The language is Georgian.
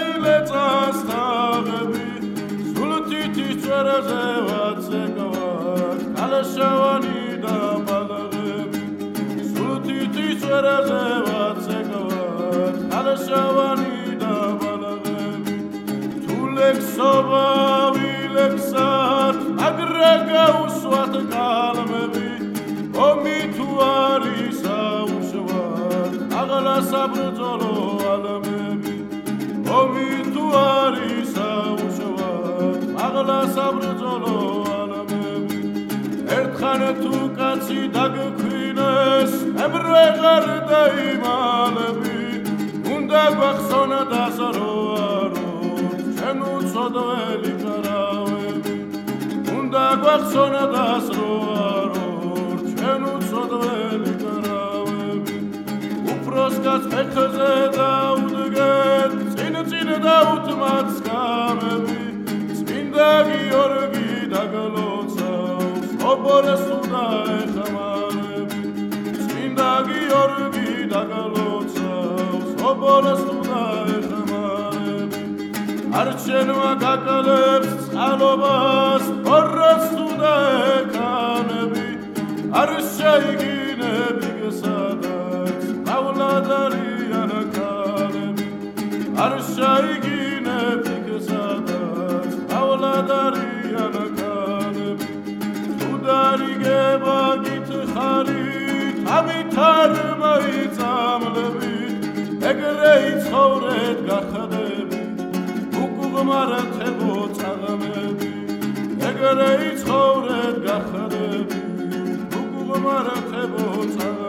ვილეწას თაღები სულთითი წვერაზე ვაცეკავად კალაშავანი და ბალაღები სულთითი წვერაზე ვაცეკავად კალაშავანი და ბალაღები თუ ლექსობა ვილექსად აგრა გაუსვათ კალმები ომი თუ არის აუშვათ აღლა საბრძოლო ალამები ომი თუ არის აუშვათ აღლა საბრძოლო ალამები ერთხან თუ კაცი დაგქვინეს ებრვეღარ დაიმალები უნდა გვახსოვნა დასარო ჩვენ უცოდველი კარავები უნდა გვახსოვნა დასარო ჩვენ უცოდველი კარავები უფროს კაც ფეხზე დაუდგეთ წინ დაუთმაც გამები წმინდა გიორგი დაგლოცავს ობოლეს თუ დაეხმარები წმინდა გიორგი დაგლოცავს ობოლეს თუ დაეხმარები არჩენვა გაკალებს წყალობას ოროს თუ დაეკანები არ შეიგინები გესადაც მავლადარიან ქალები არ შეიგინები გესადაც მავლადარიან ქალები თუ დარიგება გითხარით ამით არ მოიწამლებით ეგრე იცხოვრეთ გახდები უკუღმართებო წაღმები ეგრე იცხოვრეთ გახდები უკუღმართებო წაღმები